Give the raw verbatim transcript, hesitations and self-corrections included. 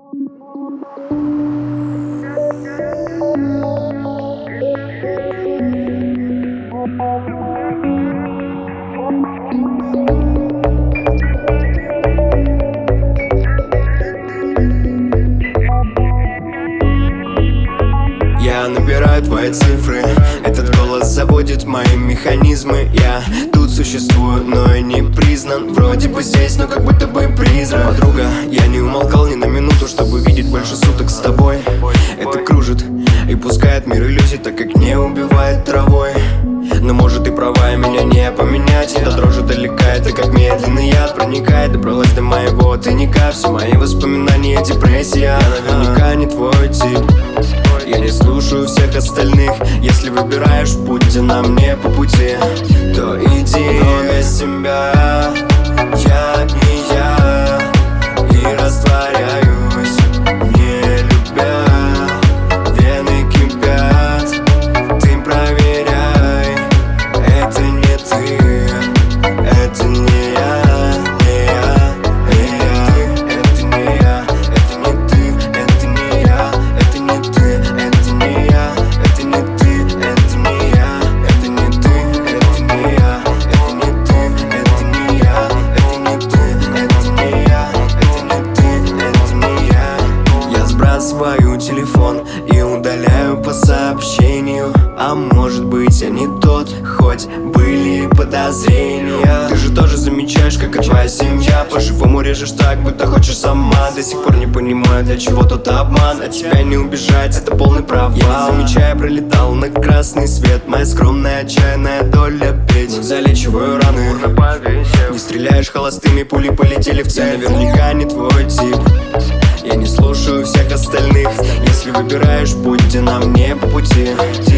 Я набираю твои цифры, этот голос заводит мои механизмы. Я тут существую, но и не признан. Вроде бы здесь, но как будто бы призрак. Подруга, я не умолкал ни на минуту, чтобы видеть больше суток с тобой. Это кружит и пускает мир иллюзий, так как не убивает травой. Но может и права, и меня не поменять. Эта дрожь далека, это как медленный яд проникает, добралась до моего тайника. Все мои воспоминания, депрессия. Я наверняка не твой тип, я не слушаю всех остальных. Если выбираешь путь, где нам не по пути, то иди. Но без тебя я не я, и растворяюсь, не любя. Вены кипят, ты проверяй, это не ты, это не я, не я, не я. Это не я, это не ты, это не я, это не ты, это не я, это не ты, это не я, это не ты, это не я, это не ты, это не я, это не ты, это не я, это не ты, это не я. Я сбрасываю телефон и удаляю по сообщению. А может быть, я не тот, хоть были подозрения. Ты же тоже замечаешь, как и твоя семья по-живому режешь так, будто хочешь сама. До сих пор не понимаю, для чего тот обман. От тебя не убежать, это полный провал. Я не замечая, пролетал на красный свет. Моя скромная отчаянная доля петь. Залечиваю раны, не стреляешь холостыми, пули полетели в цель. Наверняка не твой тип, я не слушаю всех остальных. Если выбираешь путь, где нам не по пути,